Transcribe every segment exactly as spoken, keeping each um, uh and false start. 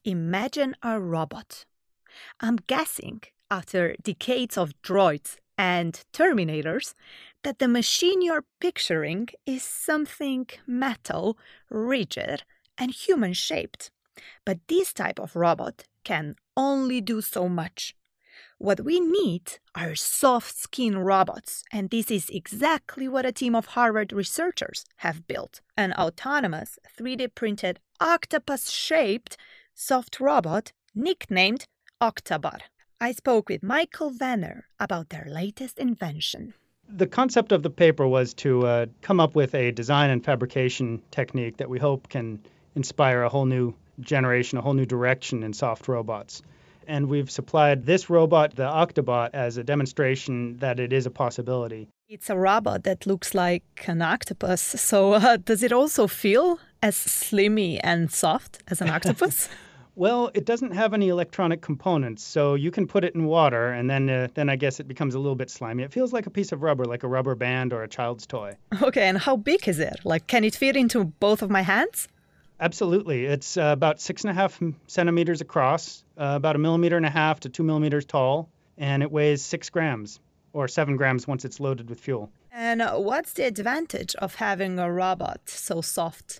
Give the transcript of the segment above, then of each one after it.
Imagine a robot. I'm guessing, after decades of droids and Terminators, that the machine you're picturing is something metal, rigid, and human shaped. But this type of robot can only do so much. What we need are soft skin robots, and this is exactly what a team of Harvard researchers have built an autonomous three D printed octopus shaped soft robot nicknamed Octobot. I spoke with Michael Venner about their latest invention. The concept of the paper was to uh, come up with a design and fabrication technique that we hope can inspire a whole new generation, a whole new direction in soft robots. And we've supplied this robot, the Octobot, as a demonstration that it is a possibility. It's a robot that looks like an octopus, so uh, does it also feel as slimy and soft as an octopus? Well, it doesn't have any electronic components, so you can put it in water, and then uh, then I guess it becomes a little bit slimy. It feels like a piece of rubber, like a rubber band or a child's toy. Okay, and how big is it? Like, can it fit into both of my hands? Absolutely. It's uh, about six and a half centimeters across, uh, about a millimeter and a half to two millimeters tall, and it weighs six grams, or seven grams once it's loaded with fuel. And uh, what's the advantage of having a robot so soft?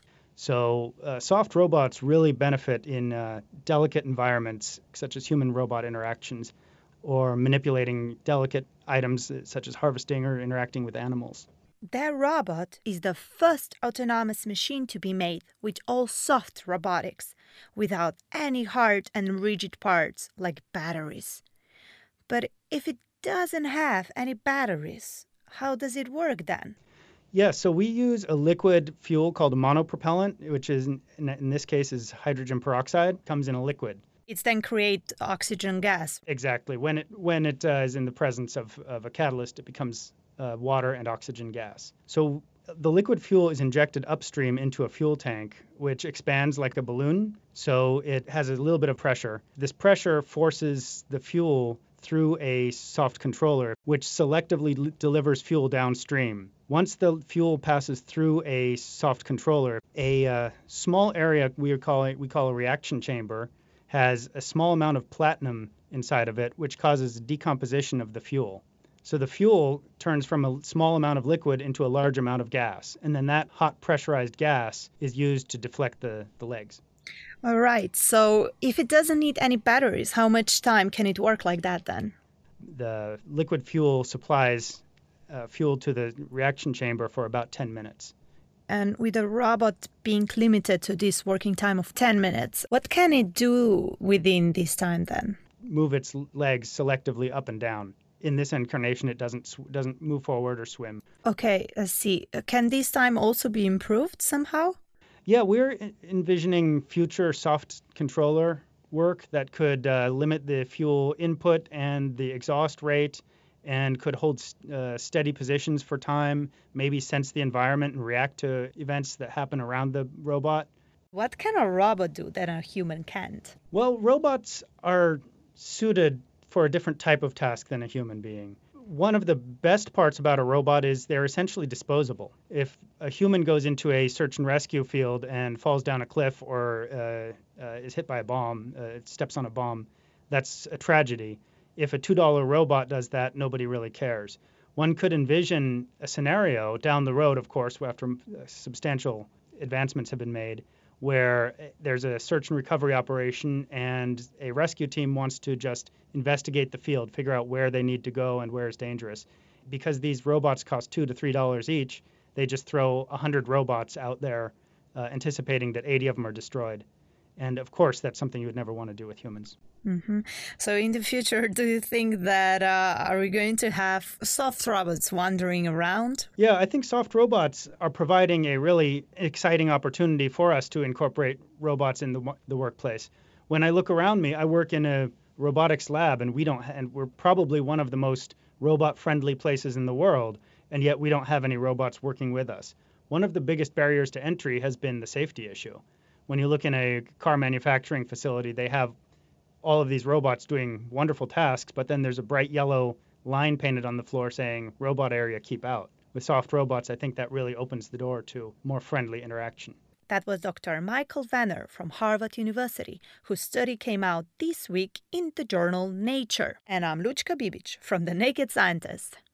So uh, soft robots really benefit in uh, delicate environments, such as human-robot interactions, or manipulating delicate items uh, such as harvesting or interacting with animals. Their robot is the first autonomous machine to be made with all soft robotics, without any hard and rigid parts like batteries. But if it doesn't have any batteries, how does it work then? Yeah, so we use a liquid fuel called a monopropellant, which is in, in this case is hydrogen peroxide, comes in a liquid. It's then create oxygen gas. Exactly. When it when it uh, is in the presence of, of a catalyst, it becomes uh, water and oxygen gas. So the liquid fuel is injected upstream into a fuel tank, which expands like a balloon. So it has a little bit of pressure. This pressure forces the fuel through a soft controller, which selectively l- delivers fuel downstream. Once the fuel passes through a soft controller, a uh, small area we call it, we call a reaction chamber has a small amount of platinum inside of it, which causes decomposition of the fuel. So the fuel turns from a small amount of liquid into a large amount of gas, and then that hot pressurized gas is used to deflect the, the legs. All right, so if it doesn't need any batteries, how much time can it work like that then? The liquid fuel supplies uh, fuel to the reaction chamber for about ten minutes. And with a robot being limited to this working time of ten minutes, what can it do within this time then? Move its legs selectively up and down. In this incarnation, it doesn't sw- doesn't move forward or swim. Okay, I see. Can this time also be improved somehow? Yeah, we're envisioning future soft controller work that could uh, limit the fuel input and the exhaust rate and could hold uh, steady positions for time, maybe sense the environment and react to events that happen around the robot. What can a robot do that a human can't? Well, robots are suited for a different type of task than a human being. One of the best parts about a robot is they're essentially disposable. If a human goes into a search and rescue field and falls down a cliff or uh, uh, is hit by a bomb, uh, steps on a bomb, that's a tragedy. If a two dollar robot does that, nobody really cares. One could envision a scenario down the road, of course, after substantial advancements have been made, where there's a search and recovery operation and a rescue team wants to just investigate the field, figure out where they need to go and where is dangerous. Because these robots cost two to three dollars each, they just throw a hundred robots out there, uh, anticipating that eighty of them are destroyed. And of course, that's something you would never want to do with humans. Mm-hmm. So in the future, do you think that uh, are we going to have soft robots wandering around? Yeah, I think soft robots are providing a really exciting opportunity for us to incorporate robots in the, the workplace. When I look around me, I work in a robotics lab, and we don't, and we're probably one of the most robot-friendly places in the world, and yet we don't have any robots working with us. One of the biggest barriers to entry has been the safety issue. When you look in a car manufacturing facility, they have all of these robots doing wonderful tasks, but then there's a bright yellow line painted on the floor saying, robot area, keep out. With soft robots, I think that really opens the door to more friendly interaction. That was Doctor Michael Vanner from Harvard University, whose study came out this week in the journal Nature. And I'm Luchka Bibic from The Naked Scientist.